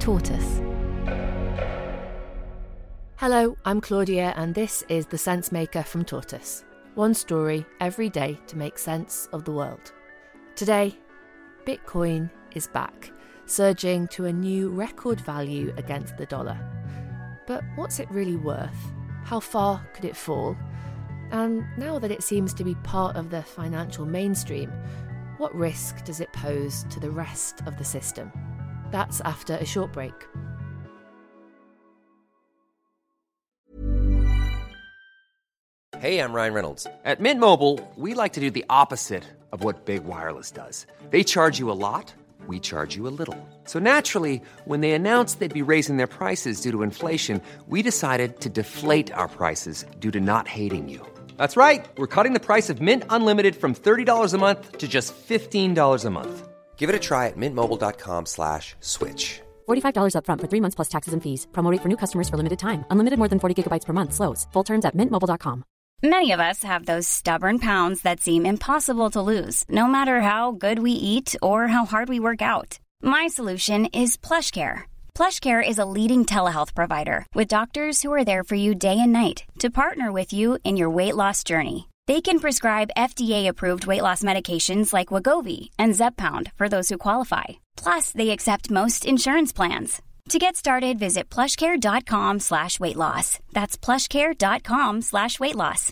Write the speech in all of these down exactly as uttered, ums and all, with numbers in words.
Tortoise. Hello, I'm Claudia, and this is The Sense Maker from Tortoise. One story every day to make sense of the world. Today, Bitcoin is back, surging to a new record value against the dollar. But what's it really worth? How far could it fall? And now that it seems to be part of the financial mainstream, what risk does it pose to the rest of the system? That's after a short break. Hey, I'm Ryan Reynolds. At Mint Mobile, we like to do the opposite of what Big Wireless does. They charge you a lot, we charge you a little. So naturally, when they announced they'd be raising their prices due to inflation, we decided to deflate our prices due to not hating you. That's right. We're cutting the price of Mint Unlimited from thirty dollars a month to just fifteen dollars a month. Give it a try at mintmobile.com slash switch. forty-five dollars up front for three months plus taxes and fees. Promo rate for new customers for limited time. Unlimited more than forty gigabytes per month. Slows full terms at mint mobile dot com. Many of us have those stubborn pounds that seem impossible to lose, no matter how good we eat or how hard we work out. My solution is PlushCare. PlushCare is a leading telehealth provider with doctors who are there for you day and night to partner with you in your weight loss journey. They can prescribe F D A-approved weight loss medications like Wegovy and Zepbound for those who qualify. Plus, they accept most insurance plans. To get started, visit plushcare.com slash weight loss. That's plushcare.com slash weight loss.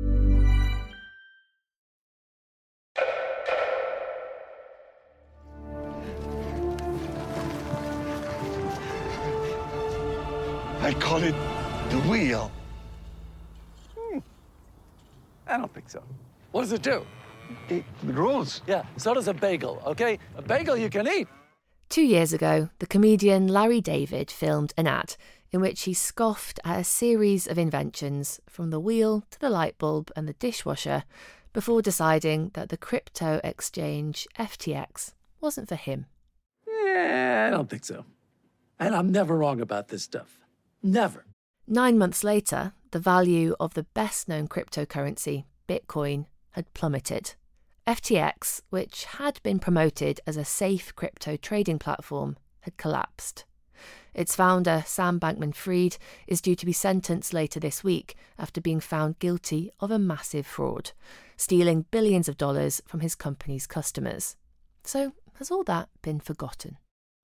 I call it the wheel. Hmm. I don't think so. What does it do? It rolls. Yeah, so does a bagel, okay? A bagel you can eat. Two years ago, the comedian Larry David filmed an ad in which he scoffed at a series of inventions, from the wheel to the light bulb and the dishwasher, before deciding that the crypto exchange F T X wasn't for him. Yeah, I don't think so. And I'm never wrong about this stuff. Never. Nine months later, the value of the best-known cryptocurrency, Bitcoin, had plummeted. F T X, which had been promoted as a safe crypto trading platform, had collapsed. Its founder, Sam Bankman-Fried, is due to be sentenced later this week after being found guilty of a massive fraud, stealing billions of dollars from his company's customers. So, has all that been forgotten?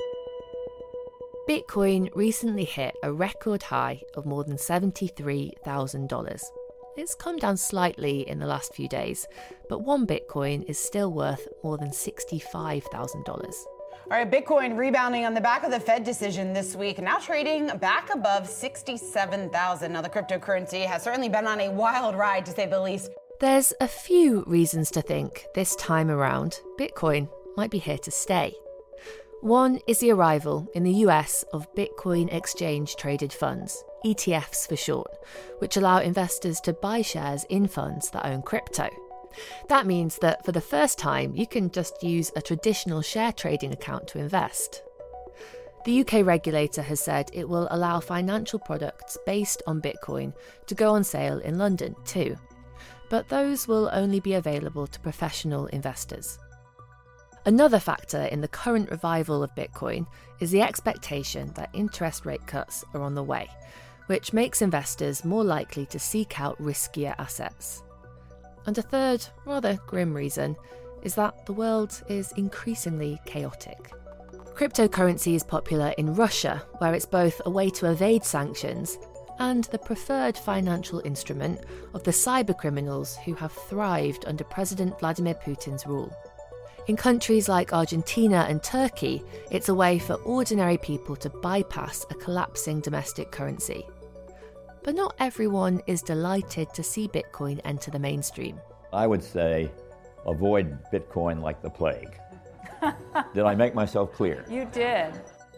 Bitcoin recently hit a record high of more than seventy-three thousand dollars. It's come down slightly in the last few days, but one Bitcoin is still worth more than sixty-five thousand dollars. All right, Bitcoin rebounding on the back of the Fed decision this week, now trading back above sixty-seven thousand. Now, the cryptocurrency has certainly been on a wild ride, to say the least. There's a few reasons to think this time around Bitcoin might be here to stay. One is the arrival in the U S of Bitcoin exchange-traded funds, E T Fs for short, which allow investors to buy shares in funds that own crypto. That means that for the first time, you can just use a traditional share trading account to invest. The U K regulator has said it will allow financial products based on Bitcoin to go on sale in London too, but those will only be available to professional investors. Another factor in the current revival of Bitcoin is the expectation that interest rate cuts are on the way, which makes investors more likely to seek out riskier assets. And a third, rather grim reason is that the world is increasingly chaotic. Cryptocurrency is popular in Russia, where it's both a way to evade sanctions and the preferred financial instrument of the cybercriminals who have thrived under President Vladimir Putin's rule. In countries like Argentina and Turkey, it's a way for ordinary people to bypass a collapsing domestic currency. But not everyone is delighted to see Bitcoin enter the mainstream. I would say avoid Bitcoin like the plague. Did I make myself clear? You did.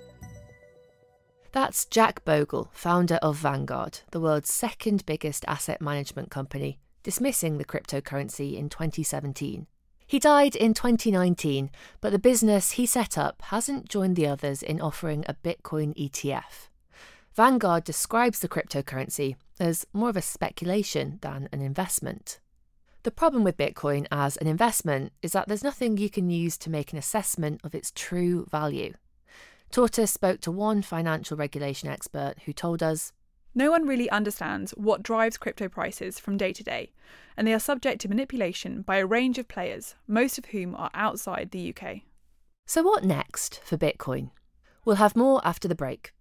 That's Jack Bogle, founder of Vanguard, the world's second biggest asset management company, dismissing the cryptocurrency in twenty seventeen. He died in twenty nineteen, but the business he set up hasn't joined the others in offering a Bitcoin E T F. Vanguard describes the cryptocurrency as more of a speculation than an investment. The problem with Bitcoin as an investment is that there's nothing you can use to make an assessment of its true value. Tortoise spoke to one financial regulation expert who told us, no one really understands what drives crypto prices from day to day, and they are subject to manipulation by a range of players, most of whom are outside the U K. So what next for Bitcoin? We'll have more after the break.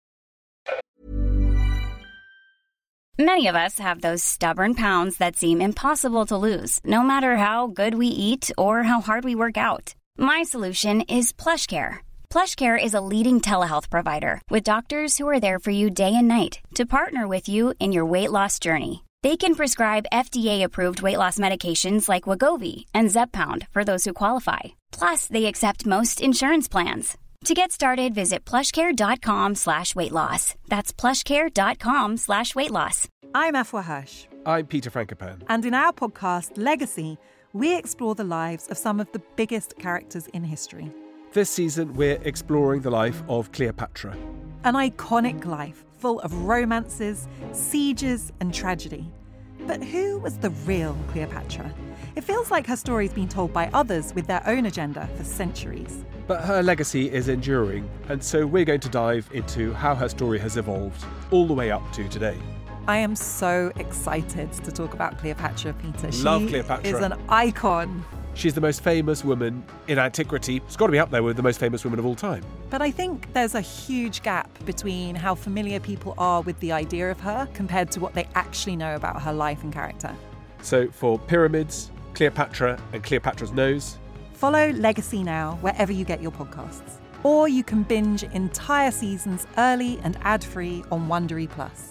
Many of us have those stubborn pounds that seem impossible to lose, no matter how good we eat or how hard we work out. My solution is PlushCare. PlushCare is a leading telehealth provider with doctors who are there for you day and night to partner with you in your weight loss journey. They can prescribe F D A-approved weight loss medications like Wegovy and Zepbound for those who qualify. Plus, they accept most insurance plans. To get started, visit plushcare.com slash weight loss. That's plushcare.com slash weight loss. I'm Afua Hirsch. I'm Peter Frankopan. And in our podcast, Legacy, we explore the lives of some of the biggest characters in history. This season, we're exploring the life of Cleopatra. An iconic life full of romances, sieges and tragedy. But who was the real Cleopatra? It feels like her story's been told by others with their own agenda for centuries. But her legacy is enduring, and so we're going to dive into how her story has evolved all the way up to today. I am so excited to talk about Cleopatra, Peter. Love she Cleopatra. is an icon. She's the most famous woman in antiquity. It's got to be up there with the most famous women of all time. But I think there's a huge gap between how familiar people are with the idea of her compared to what they actually know about her life and character. So for Pyramids, Cleopatra and Cleopatra's Nose, follow Legacy now wherever you get your podcasts. Or you can binge entire seasons early and ad-free on Wondery Plus.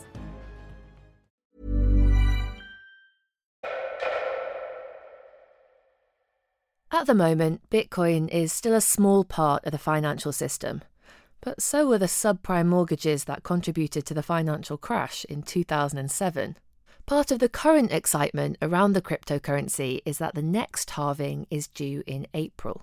At the moment, Bitcoin is still a small part of the financial system, but so were the subprime mortgages that contributed to the financial crash in two thousand seven. Part of the current excitement around the cryptocurrency is that the next halving is due in April.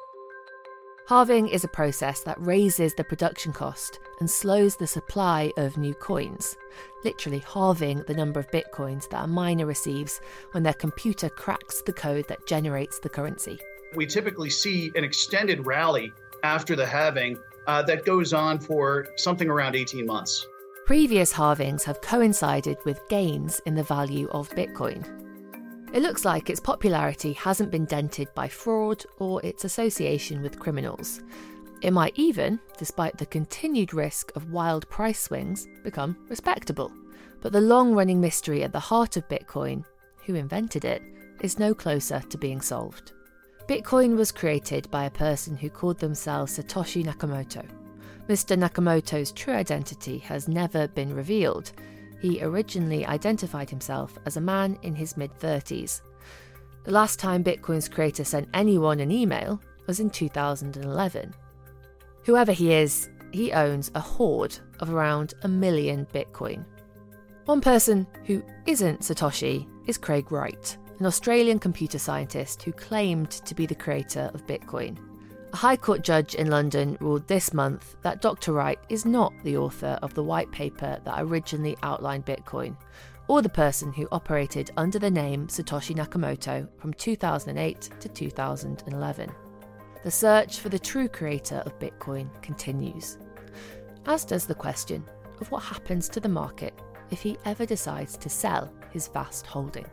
Halving is a process that raises the production cost and slows the supply of new coins, literally halving the number of bitcoins that a miner receives when their computer cracks the code that generates the currency. We typically see an extended rally after the halving uh, that goes on for something around eighteen months. Previous halvings have coincided with gains in the value of Bitcoin. It looks like its popularity hasn't been dented by fraud or its association with criminals. It might even, despite the continued risk of wild price swings, become respectable. But the long-running mystery at the heart of Bitcoin, who invented it, is no closer to being solved. Bitcoin was created by a person who called themselves Satoshi Nakamoto. Mister Nakamoto's true identity has never been revealed. He originally identified himself as a man in his mid-thirties. The last time Bitcoin's creator sent anyone an email was in two thousand eleven. Whoever he is, he owns a hoard of around a million Bitcoin. One person who isn't Satoshi is Craig Wright, an Australian computer scientist who claimed to be the creator of Bitcoin. A High Court judge in London ruled this month that Doctor Wright is not the author of the white paper that originally outlined Bitcoin, or the person who operated under the name Satoshi Nakamoto from two thousand eight to two thousand eleven. The search for the true creator of Bitcoin continues, as does the question of what happens to the market if he ever decides to sell his vast holding.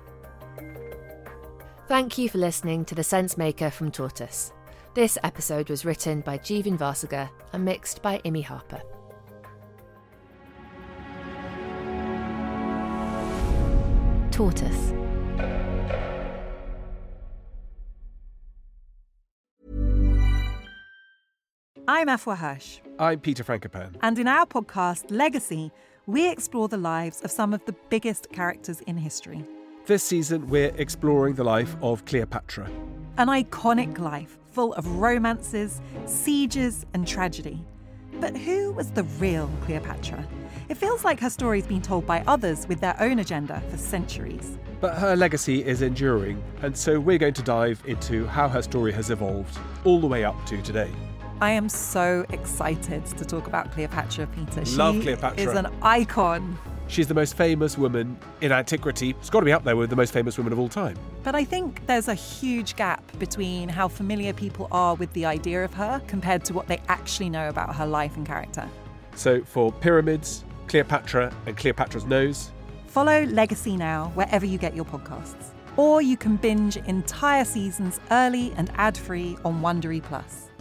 Thank you for listening to The Sense Maker from Tortoise. This episode was written by Jeevan Vasuga and mixed by Imi Harper. Tortoise. I'm Afua Hirsch. I'm Peter Frankopan. And in our podcast, Legacy, we explore the lives of some of the biggest characters in history. This season, we're exploring the life of Cleopatra. An iconic life full of romances, sieges and tragedy. But who was the real Cleopatra? It feels like her story's been told by others with their own agenda for centuries. But her legacy is enduring, and so we're going to dive into how her story has evolved all the way up to today. I am so excited to talk about Cleopatra, Peter. She Love Cleopatra. is an icon. she's the most famous woman in antiquity. It's got to be up there with the most famous women of all time. But I think there's a huge gap between how familiar people are with the idea of her compared to what they actually know about her life and character. So for Pyramids, Cleopatra and Cleopatra's Nose, follow Legacy now wherever you get your podcasts. Or you can binge entire seasons early and ad-free on Wondery Plus.